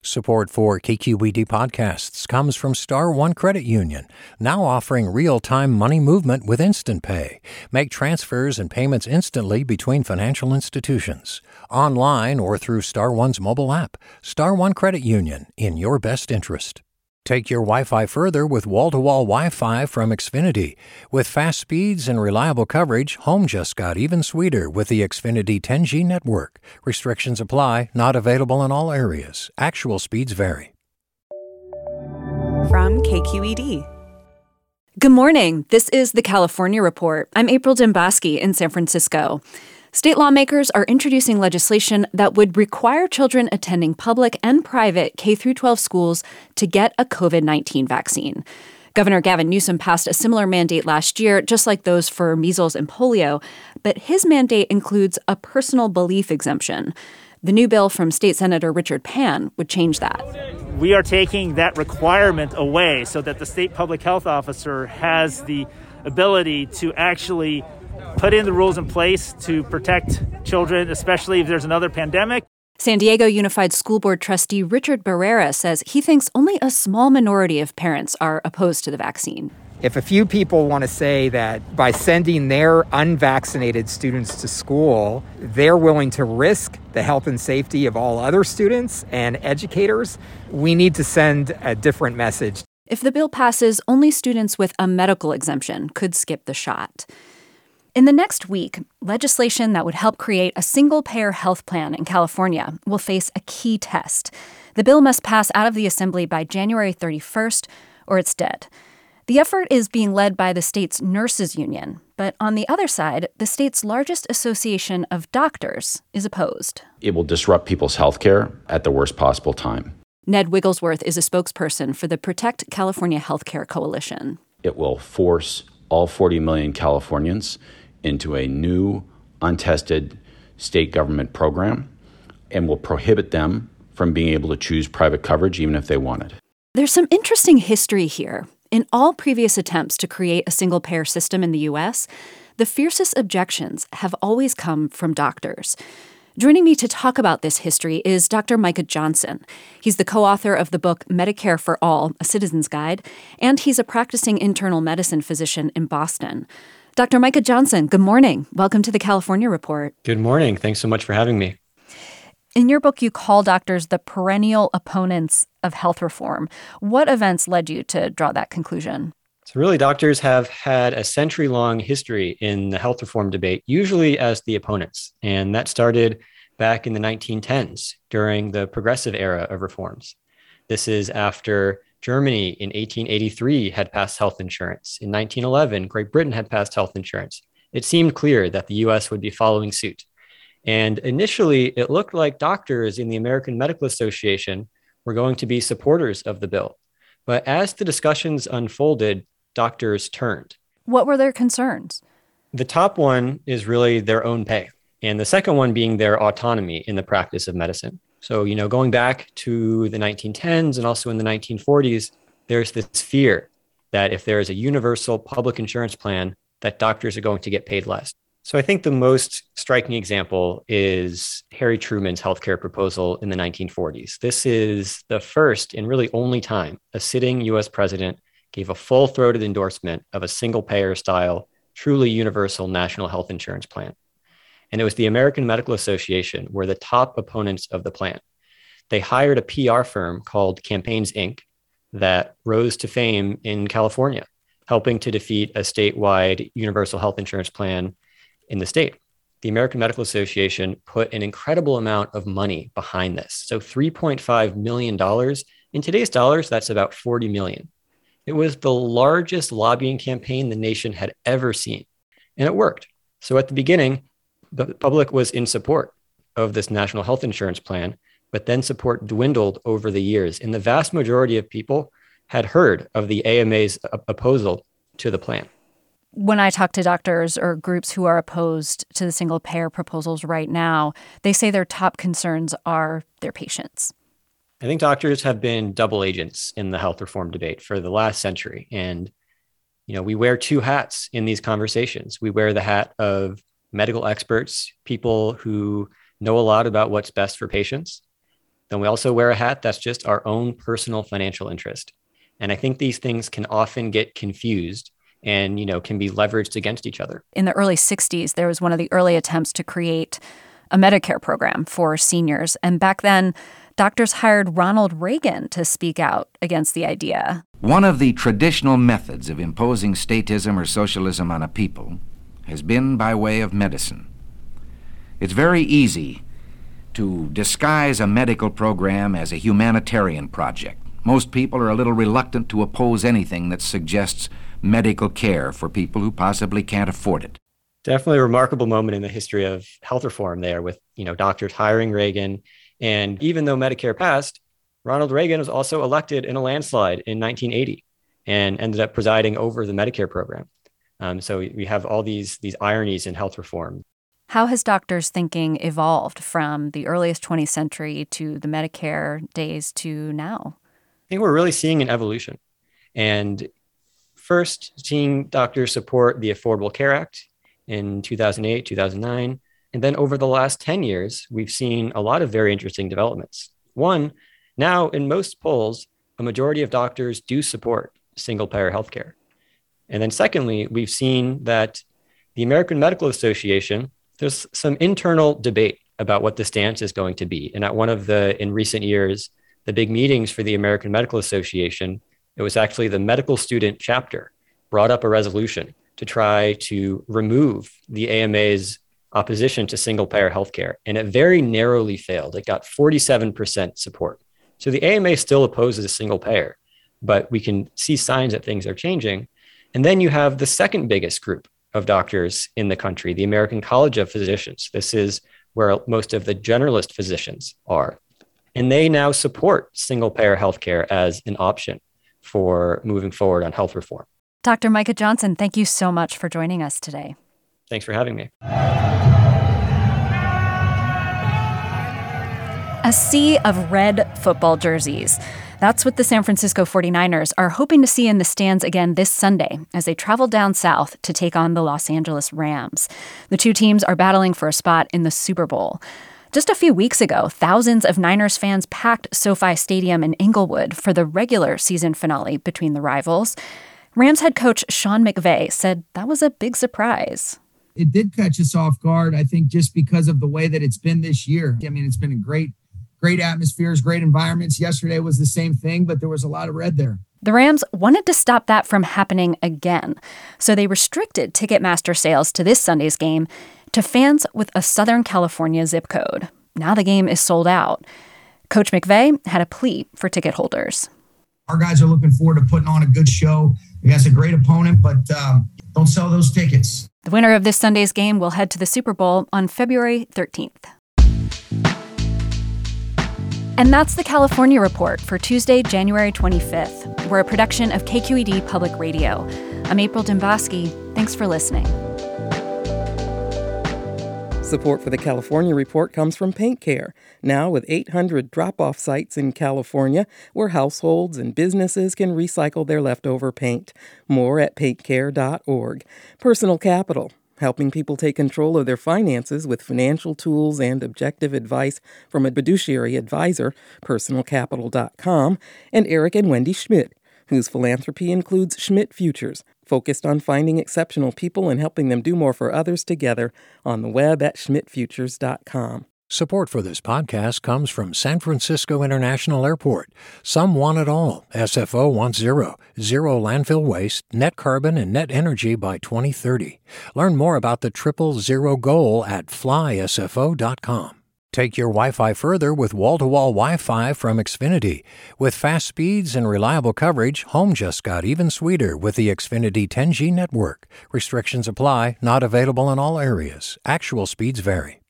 Support for KQED podcasts comes from Star One Credit Union, now offering real-time money movement with Instant Pay. Make transfers and payments instantly between financial institutions, online or through Star One's mobile app. Star One Credit Union, in your best interest. Take your Wi-Fi further with wall-to-wall Wi-Fi from Xfinity. With fast speeds and reliable coverage, home just got even sweeter with the Xfinity 10G network. Restrictions apply, not available in all areas. Actual speeds vary. From KQED. Good morning. This is the California Report. I'm April Dembaski in San Francisco. State lawmakers are introducing legislation that would require children attending public and private K-12 schools to get a COVID-19 vaccine. Governor Gavin Newsom passed a similar mandate last year, just like those for measles and polio, but his mandate includes a personal belief exemption. The new bill from State Senator Richard Pan would change that. We are taking that requirement away so that the state public health officer has the ability to actually put in the rules in place to protect children, especially if there's another pandemic. San Diego Unified School Board trustee Richard Barrera says he thinks only a small minority of parents are opposed to the vaccine. If a few people want to say that by sending their unvaccinated students to school, they're willing to risk the health and safety of all other students and educators, we need to send a different message. If the bill passes, only students with a medical exemption could skip the shot. In the next week, legislation that would help create a single-payer health plan in California will face a key test. The bill must pass out of the Assembly by January 31st, or it's dead. The effort is being led by the state's nurses union, but on the other side, the state's largest association of doctors is opposed. It will disrupt people's health care at the worst possible time. Ned Wigglesworth is a spokesperson for the Protect California Healthcare Coalition. It will force all 40 million Californians into a new, untested state government program and will prohibit them from being able to choose private coverage even if they want it. There's some interesting history here. In all previous attempts to create a single-payer system in the U.S., the fiercest objections have always come from doctors. Joining me to talk about this history is Dr. Micah Johnson. He's the co-author of the book Medicare for All, A Citizen's Guide, and he's a practicing internal medicine physician in Boston. Dr. Micah Johnson, good morning. Welcome to the California Report. Good morning. Thanks so much for having me. In your book, you call doctors the perennial opponents of health reform. What events led you to draw that conclusion? So really, doctors have had a century-long history in the health reform debate, usually as the opponents. And that started back in the 1910s during the progressive era of reforms. This is after Germany in 1883 had passed health insurance. In 1911, Great Britain had passed health insurance. It seemed clear that the US would be following suit. And initially, it looked like doctors in the American Medical Association were going to be supporters of the bill. But as the discussions unfolded, doctors turned. What were their concerns? The top one is really their own pay, and the second one being their autonomy in the practice of medicine. So, going back to the 1910s and also in the 1940s, there's this fear that if there is a universal public insurance plan, that doctors are going to get paid less. So I think the most striking example is Harry Truman's healthcare proposal in the 1940s. This is the first and really only time a sitting US president gave a full-throated endorsement of a single-payer style, truly universal national health insurance plan. And it was the American Medical Association were the top opponents of the plan. They hired a PR firm called Campaigns Inc. that rose to fame in California, helping to defeat a statewide universal health insurance plan in the state. The American Medical Association put an incredible amount of money behind this. So $3.5 million. In today's dollars, that's about 40 million. It was the largest lobbying campaign the nation had ever seen, and it worked. So at the beginning, the public was in support of this national health insurance plan, but then support dwindled over the years. And the vast majority of people had heard of the AMA's opposal to the plan. When I talk to doctors or groups who are opposed to the single-payer proposals right now, they say their top concerns are their patients. I think doctors have been double agents in the health reform debate for the last century. And, we wear two hats in these conversations. We wear the hat of medical experts, people who know a lot about what's best for patients. Then we also wear a hat that's just our own personal financial interest. And I think these things can often get confused and, can be leveraged against each other. In the early 60s, there was one of the early attempts to create a Medicare program for seniors. And back then, doctors hired Ronald Reagan to speak out against the idea. One of the traditional methods of imposing statism or socialism on a people has been by way of medicine. It's very easy to disguise a medical program as a humanitarian project. Most people are a little reluctant to oppose anything that suggests medical care for people who possibly can't afford it. Definitely a remarkable moment in the history of health reform there with, doctors hiring Reagan. And even though Medicare passed, Ronald Reagan was also elected in a landslide in 1980 and ended up presiding over the Medicare program. So we have all these ironies in health reform. How has doctors' thinking evolved from the earliest 20th century to the Medicare days to now? I think we're really seeing an evolution. And first, seeing doctors support the Affordable Care Act in 2008, 2009. And then over the last 10 years, we've seen a lot of very interesting developments. One, now in most polls, a majority of doctors do support single-payer healthcare. And then secondly, we've seen that the American Medical Association, there's some internal debate about what the stance is going to be. And at one of in recent years, the big meetings for the American Medical Association, it was actually the medical student chapter brought up a resolution to try to remove the AMA's opposition to single-payer healthcare. And it very narrowly failed. It got 47% support. So the AMA still opposes single-payer, but we can see signs that things are changing. And then you have the second biggest group of doctors in the country, the American College of Physicians. This is where most of the generalist physicians are. And they now support single-payer healthcare as an option for moving forward on health reform. Dr. Micah Johnson, thank you so much for joining us today. Thanks for having me. A sea of red football jerseys. That's what the San Francisco 49ers are hoping to see in the stands again this Sunday as they travel down south to take on the Los Angeles Rams. The two teams are battling for a spot in the Super Bowl. Just a few weeks ago, thousands of Niners fans packed SoFi Stadium in Inglewood for the regular season finale between the rivals. Rams head coach Sean McVay said that was a big surprise. It did catch us off guard, I think, just because of the way that it's been this year. I mean, it's been a great atmospheres, great environments. Yesterday was the same thing, but there was a lot of red there. The Rams wanted to stop that from happening again, so they restricted Ticketmaster sales to this Sunday's game to fans with a Southern California zip code. Now the game is sold out. Coach McVay had a plea for ticket holders. Our guys are looking forward to putting on a good show against a great opponent, but don't sell those tickets. The winner of this Sunday's game will head to the Super Bowl on February 13th. And that's the California Report for Tuesday, January 25th. We're a production of KQED Public Radio. I'm April Demboski. Thanks for listening. Support for the California Report comes from Paint Care, now with 800 drop-off sites in California where households and businesses can recycle their leftover paint. More at paintcare.org. Personal Capital, helping people take control of their finances with financial tools and objective advice from a fiduciary advisor, personalcapital.com, and Eric and Wendy Schmidt, whose philanthropy includes Schmidt Futures, focused on finding exceptional people and helping them do more for others together, on the web at schmidtfutures.com. Support for this podcast comes from San Francisco International Airport. Some want it all. SFO wants zero landfill waste, net carbon, and net energy by 2030. Learn more about the Triple Zero goal at flysfo.com. Take your Wi-Fi further with wall-to-wall Wi-Fi from Xfinity. With fast speeds and reliable coverage, home just got even sweeter with the Xfinity 10G network. Restrictions apply, not available in all areas. Actual speeds vary.